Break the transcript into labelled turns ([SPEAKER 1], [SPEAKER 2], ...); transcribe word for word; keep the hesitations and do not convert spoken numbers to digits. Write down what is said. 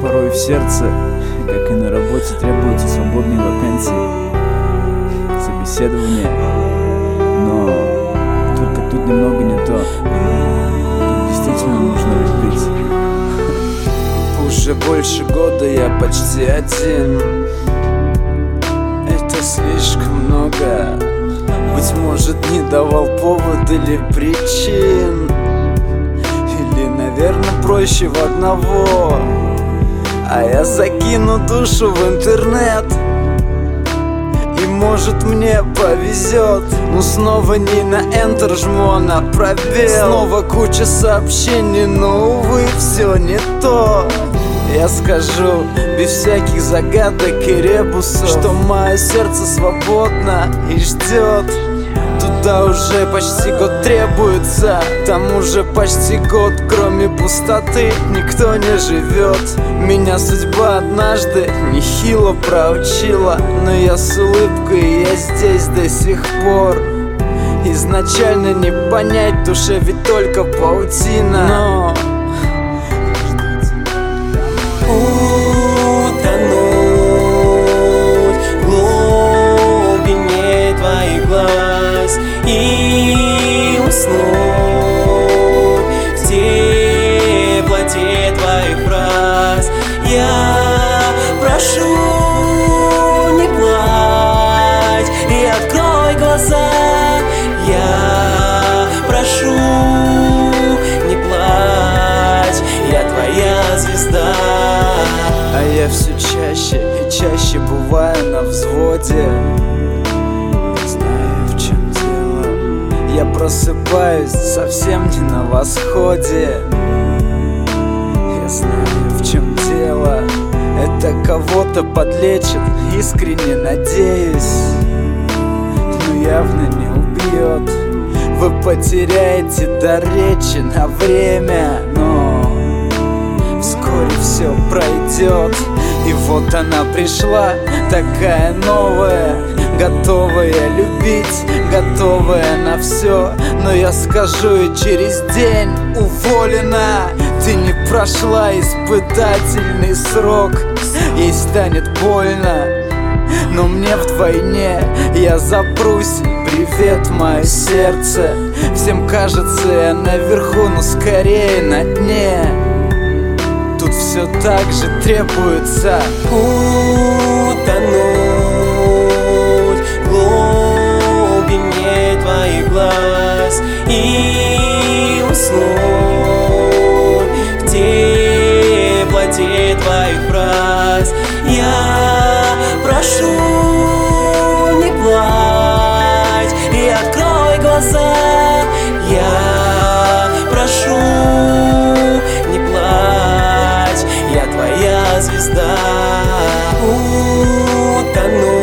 [SPEAKER 1] порой в сердце, как и на работе, требуются свободные вакансии, собеседования. Но только тут немного не то. Тут действительно нужно любить.
[SPEAKER 2] Уже больше года я почти один. Это слишком много. Быть может, не давал повод или причин. Или, наверное, проще в одного. А я закину душу в интернет, и может мне повезет. Но снова не на Enter жму, а на пробел. Снова куча сообщений, но увы, все не то. Я скажу без всяких загадок и ребусов, что мое сердце свободно и ждет. Туда уже почти год требуется, там уже почти год, кроме пустоты, никто не живет. Меня судьба однажды нехило проучила, но я с улыбкой, я здесь до сих пор. Изначально не понять, душе ведь только паутина, но
[SPEAKER 3] и уснуть в теплоте твоих фраз. Я прошу, не плачь и открой глаза. Я прошу, не плачь, я твоя звезда.
[SPEAKER 2] А я все чаще и чаще бываю на взводе. Я просыпаюсь совсем не на восходе. Я знаю, в чем дело. Это кого-то подлечит, искренне надеюсь, но явно не убьет. Вы потеряете дар речи на время, но вскоре все пройдет. И вот она пришла, такая новая, готовая любить, готовая на все. Но я скажу ей через день: уволена. Ты не прошла испытательный срок. Ей станет больно, но мне вдвойне. Я запрусь, привет, мое сердце. Всем кажется, я наверху, но скорее на дне. Тут все так же требуется
[SPEAKER 3] утонуть в глубине твоих глаз и уснуть в теплоте твоих фраз. Я прошу, не плачь и открой глаза. Я прошу, не плачь, я твоя звезда. Утону